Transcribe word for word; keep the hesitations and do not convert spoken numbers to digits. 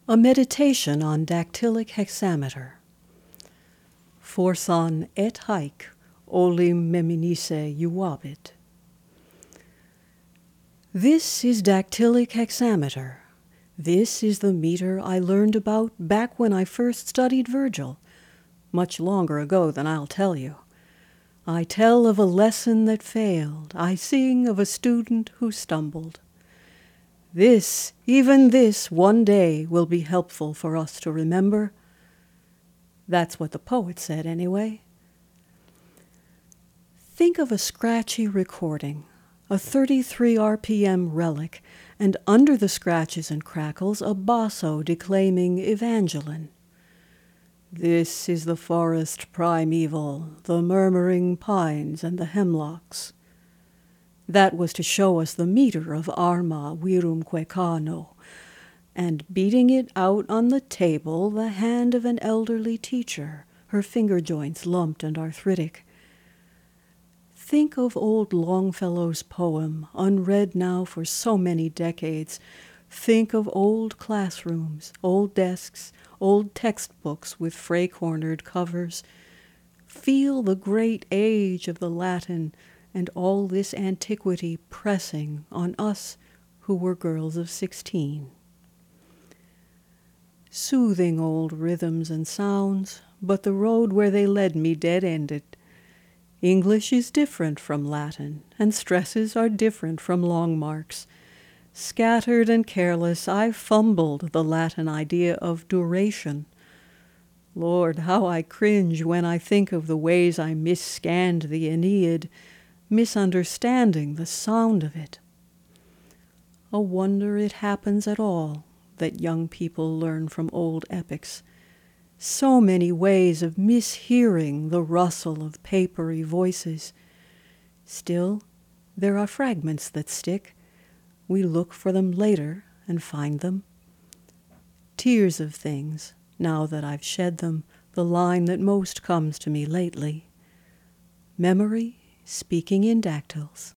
A meditation on dactylic hexameter. Forsan et haec olim meminisse juvabit. This is dactylic hexameter. This is the meter I learned about back when I first studied Virgil, much longer ago than I'll tell you. I tell of a lesson that failed. I sing of a student who stumbled. This, even this, one day will be helpful for us to remember. That's what the poet said, anyway. Think of a scratchy recording, a thirty-three R P M relic, and under the scratches and crackles, a basso declaiming Evangeline. This is the forest primeval, the murmuring pines and the hemlocks. That was to show us the meter of Arma virumque cano, and beating it out on the table, the hand of an elderly teacher, her finger joints lumped and arthritic. Think of old Longfellow's poem, unread now for so many decades. Think of old classrooms, old desks, old textbooks with fray-cornered covers. Feel the great age of the Latin and all this antiquity pressing on us who were girls of sixteen. Soothing old rhythms and sounds, but the road where they led me dead-ended. English is different from Latin, and stresses are different from long marks. Scattered and careless, I fumbled the Latin idea of duration. Lord, how I cringe when I think of the ways I misscanned the Aeneid, misunderstanding the sound of it. A wonder it happens at all that young people learn from old epics. So many ways of mishearing the rustle of papery voices. Still, there are fragments that stick. We look for them later and find them. Tears of things, now that I've shed them, the line that most comes to me lately. Memory speaking in dactyls.